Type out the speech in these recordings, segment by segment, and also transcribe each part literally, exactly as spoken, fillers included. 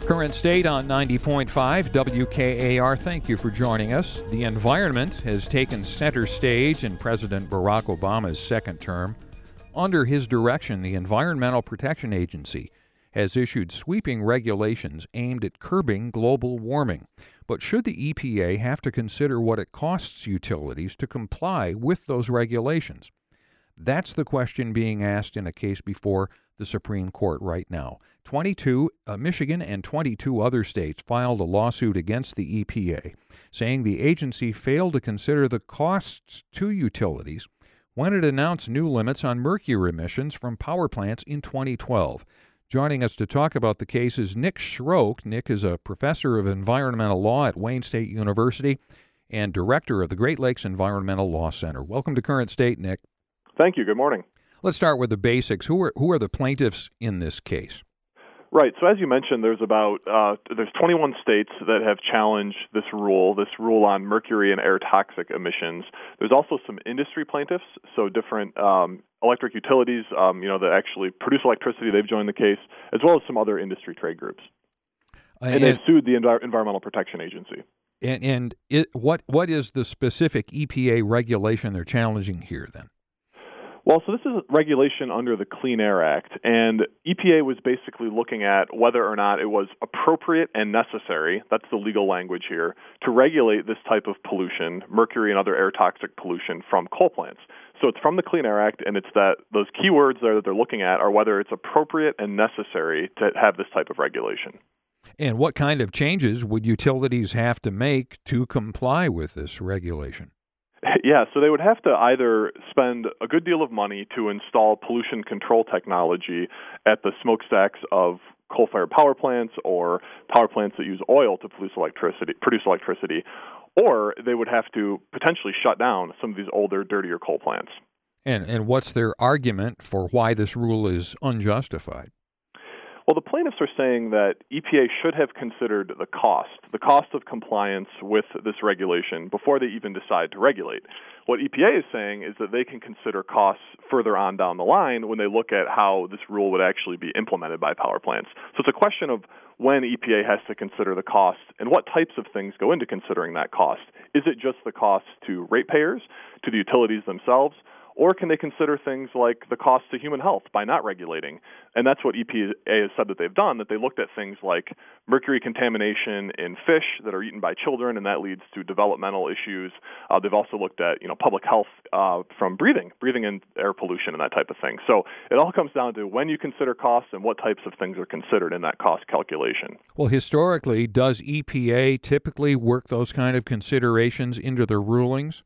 Current State on ninety point five W K A R. Thank you for joining us. The environment has taken center stage in President Barack Obama's second term. Under his direction, the Environmental Protection Agency has issued sweeping regulations aimed at curbing global warming. But should the E P A have to consider what it costs utilities to comply with those regulations? That's the question being asked in a case before the Supreme Court right now. twenty-two, uh, Michigan and twenty-two other states filed a lawsuit against the E P A, saying the agency failed to consider the costs to utilities when it announced new limits on mercury emissions from power plants in twenty twelve. Joining us to talk about the case is Nick Schrock. Nick is a professor of environmental law at Wayne State University and director of the Great Lakes Environmental Law Center. Welcome to Current State, Nick. Thank you. Good morning. Let's start with the basics. Who are who are the plaintiffs in this case? Right. So as you mentioned, there's about uh, there's twenty-one states that have challenged this rule, this rule on mercury and air toxic emissions. There's also some industry plaintiffs, so different um, electric utilities, um, you know, that actually produce electricity. They've joined the case, as well as some other industry trade groups, uh, and, and they've sued the Envi- Environmental Protection Agency. And and it, what what is the specific E P A regulation they're challenging here then? Well, so this is regulation under the Clean Air Act, and E P A was basically looking at whether or not it was appropriate and necessary, that's the legal language here, to regulate this type of pollution, mercury and other air toxic pollution from coal plants. So it's from the Clean Air Act, and it's that those key words there that they're looking at are whether it's appropriate and necessary to have this type of regulation. And what kind of changes would utilities have to make to comply with this regulation? Yeah, so they would have to either spend a good deal of money to install pollution control technology at the smokestacks of coal-fired power plants or power plants that use oil to produce electricity, produce electricity, or they would have to potentially shut down some of these older, dirtier coal plants. And and what's their argument for why this rule is unjustified? Well, the plaintiffs are saying that E P A should have considered the cost, the cost of compliance with this regulation before they even decide to regulate. What E P A is saying is that they can consider costs further on down the line when they look at how this rule would actually be implemented by power plants. So it's a question of when E P A has to consider the cost and what types of things go into considering that cost. Is it just the cost to ratepayers, to the utilities themselves? Or can they consider things like the cost to human health by not regulating? And that's what E P A has said that they've done, that they looked at things like mercury contamination in fish that are eaten by children, and that leads to developmental issues. Uh, they've also looked at, you know, public health uh, from breathing, breathing in air pollution and that type of thing. So it all comes down to when you consider costs and what types of things are considered in that cost calculation. Well, historically, does E P A typically work those kind of considerations into their rulings?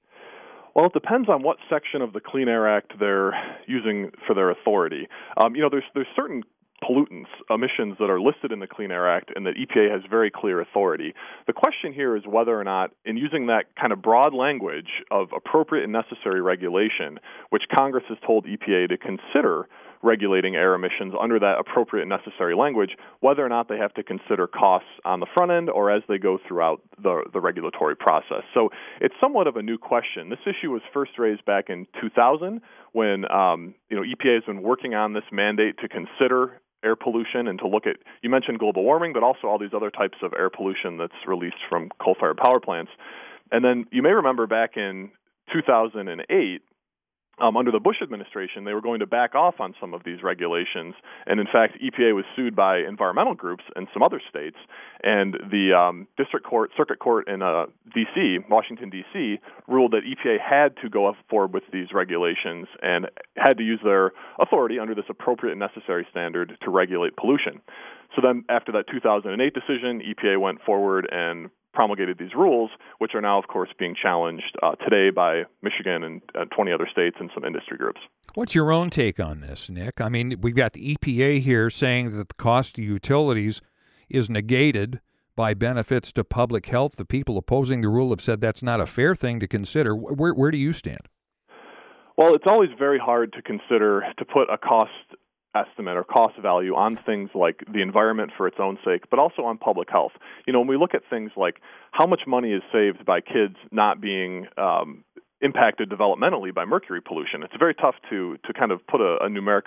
Well, it depends on what section of the Clean Air Act they're using for their authority. Um, you know, there's there's certain pollutants, emissions that are listed in the Clean Air Act and that E P A has very clear authority. The question here is whether or not, in using that kind of broad language of appropriate and necessary regulation, which Congress has told E P A to consider regulating air emissions under that appropriate and necessary language, whether or not they have to consider costs on the front end or as they go throughout the, the regulatory process. So it's somewhat of a new question. This issue was first raised back in two thousand when um, you know E P A has been working on this mandate to consider air pollution and to look at, you mentioned global warming, but also all these other types of air pollution that's released from coal-fired power plants. And then you may remember back in two thousand eight, Um, under the Bush administration, they were going to back off on some of these regulations. And in fact, E P A was sued by environmental groups in some other states. And the um, district court, circuit court in uh, D C, Washington, D C, ruled that E P A had to go forward with these regulations and had to use their authority under this appropriate and necessary standard to regulate pollution. So then after that two thousand eight decision, E P A went forward and promulgated these rules, which are now, of course, being challenged uh, today by Michigan and uh, twenty other states and some industry groups. What's your own take on this, Nick? I mean, we've got the E P A here saying that the cost to utilities is negated by benefits to public health. The people opposing the rule have said that's not a fair thing to consider. Where, where do you stand? Well, it's always very hard to consider, to put a cost estimate or cost value on things like the environment for its own sake, but also on public health. You know, when we look at things like how much money is saved by kids not being um, impacted developmentally by mercury pollution, it's very tough to to kind of put a, a numeric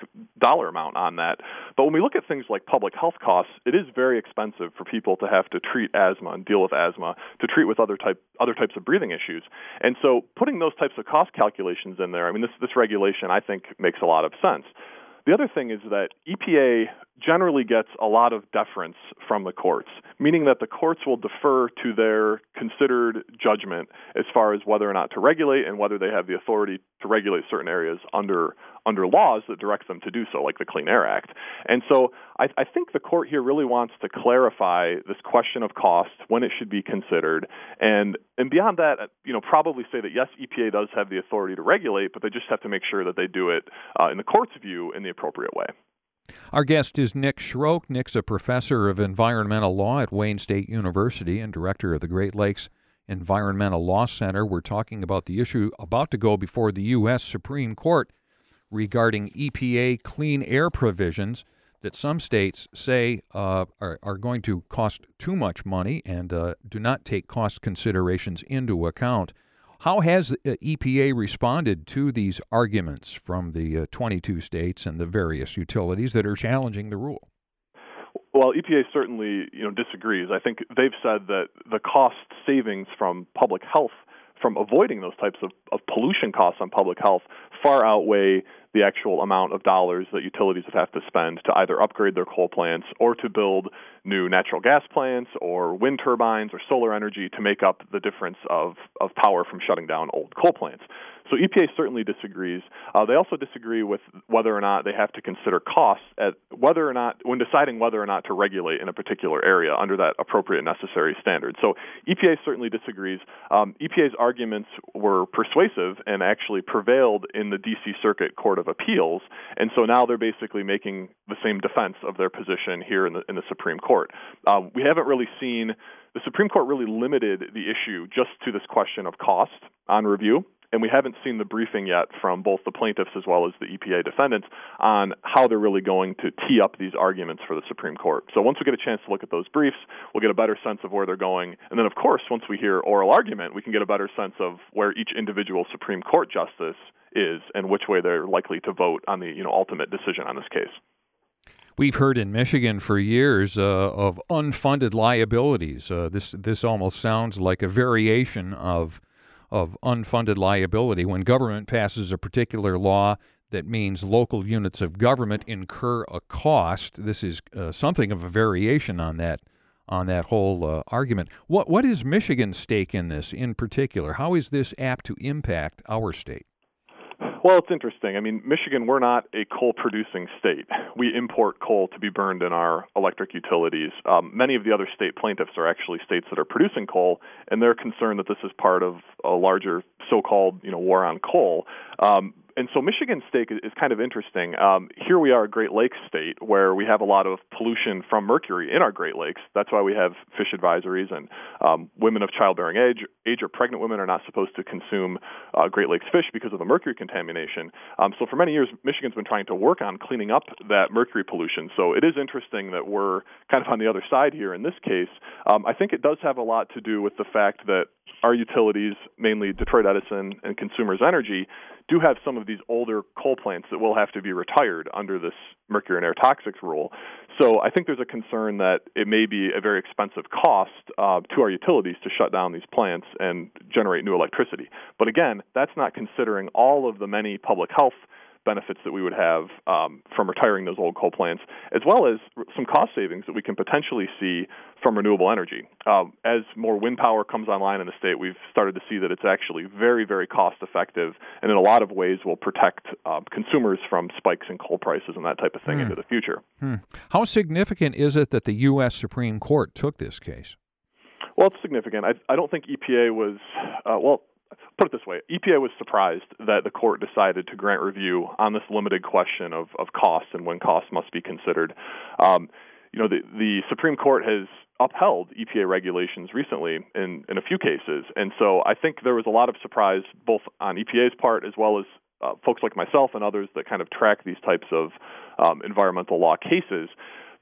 dollar amount on that. But when we look at things like public health costs, it is very expensive for people to have to treat asthma and deal with asthma, to treat with other type other types of breathing issues. And so putting those types of cost calculations in there, I mean, this this regulation, I think, makes a lot of sense. The other thing is that E P A generally gets a lot of deference from the courts, meaning that the courts will defer to their considered judgment as far as whether or not to regulate and whether they have the authority to regulate certain areas under under laws that direct them to do so, like the Clean Air Act. And so I, I think the court here really wants to clarify this question of cost, when it should be considered, and and beyond that, you know, probably say that yes, E P A does have the authority to regulate, but they just have to make sure that they do it uh, in the court's view in the appropriate way. Our guest is Nick Schrock. Nick's a professor of environmental law at Wayne State University and director of the Great Lakes Environmental Law Center. We're talking about the issue about to go before the U S Supreme Court regarding E P A clean air provisions that some states say uh, are, are going to cost too much money and uh, do not take cost considerations into account. How has E P A responded to these arguments from the uh, twenty-two states and the various utilities that are challenging the rule? Well, E P A certainly, you know, disagrees. I think they've said that the cost savings from public health, from avoiding those types of, of pollution costs on public health, far outweigh the actual amount of dollars that utilities would have to spend to either upgrade their coal plants or to build new natural gas plants or wind turbines or solar energy to make up the difference of, of power from shutting down old coal plants. So E P A certainly disagrees. Uh, they also disagree with whether or not they have to consider costs at whether or not when deciding whether or not to regulate in a particular area under that appropriate and necessary standard. So E P A certainly disagrees. Um, E P A's arguments were persuasive and actually prevailed in the D C Circuit Court of Appeals, and so now they're basically making the same defense of their position here in the in the Supreme Court. Uh, we haven't really seen the Supreme Court really limited the issue just to this question of cost on review. And we haven't seen the briefing yet from both the plaintiffs as well as the E P A defendants on how they're really going to tee up these arguments for the Supreme Court. So once we get a chance to look at those briefs, we'll get a better sense of where they're going. And then, of course, once we hear oral argument, we can get a better sense of where each individual Supreme Court justice is and which way they're likely to vote on the, you know, ultimate decision on this case. We've heard in Michigan for years uh, of unfunded liabilities. Uh, this this almost sounds like a variation of of unfunded liability. When government passes a particular law that means local units of government incur a cost, this is uh, something of a variation on that on that whole uh, argument. What what is Michigan's stake in this in particular? How is this apt to impact our state? Well, it's interesting. I mean, Michigan, we're not a coal-producing state. We import coal to be burned in our electric utilities. Um, many of the other state plaintiffs are actually states that are producing coal, and they're concerned that this is part of a larger so-called, you know, war on coal. Um, and so Michigan's stake is kind of interesting. Um, here we are a Great Lakes state where we have a lot of pollution from mercury in our Great Lakes. That's why we have fish advisories, and um, women of childbearing age, age or pregnant women are not supposed to consume uh, Great Lakes fish because of the mercury contamination. Um, so for many years, Michigan's been trying to work on cleaning up that mercury pollution. So it is interesting that we're kind of on the other side here in this case. Um, I think it does have a lot to do with the fact that our utilities, mainly Detroit Edison and Consumers Energy, do have some of these older coal plants that will have to be retired under this mercury and air toxics rule. So I think there's a concern that it may be a very expensive cost uh, to our utilities to shut down these plants and generate new electricity. But again, that's not considering all of the many public health benefits that we would have um, from retiring those old coal plants, as well as some cost savings that we can potentially see from renewable energy. Um, as more wind power comes online in the state, we've started to see that it's actually very, very cost effective, and in a lot of ways will protect uh, consumers from spikes in coal prices and that type of thing hmm. into the future. Hmm. How significant is it that the U S Supreme Court took this case? Well, it's significant. I, I don't think E P A was, uh, well, put it this way, E P A was surprised that the court decided to grant review on this limited question of, of costs and when costs must be considered. Um, you know, the, the Supreme Court has upheld E P A regulations recently in, in a few cases, and so I think there was a lot of surprise both on E P A's part as well as uh, folks like myself and others that kind of track these types of um, environmental law cases.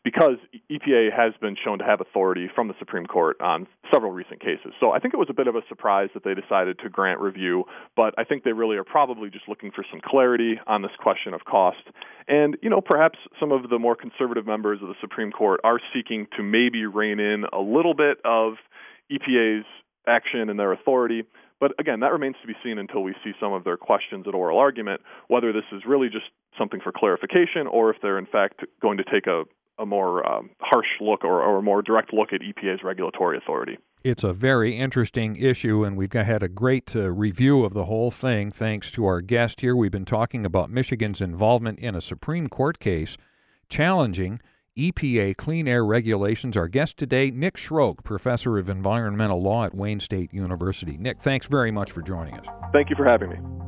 because E P A has been shown to have authority from the Supreme Court on several recent cases. So I think it was a bit of a surprise that they decided to grant review, but I think they really are probably just looking for some clarity on this question of cost. And, you know, perhaps some of the more conservative members of the Supreme Court are seeking to maybe rein in a little bit of E P A's action and their authority. But again, that remains to be seen until we see some of their questions at oral argument, whether this is really just something for clarification or if they're in fact going to take a, a more um, harsh look or, or a more direct look at E P A's regulatory authority. It's a very interesting issue, and we've had a great uh, review of the whole thing thanks to our guest here. We've been talking about Michigan's involvement in a Supreme Court case challenging E P A clean air regulations. Our guest today, Nick Schrock, professor of environmental law at Wayne State University. Nick, thanks very much for joining us. Thank you for having me.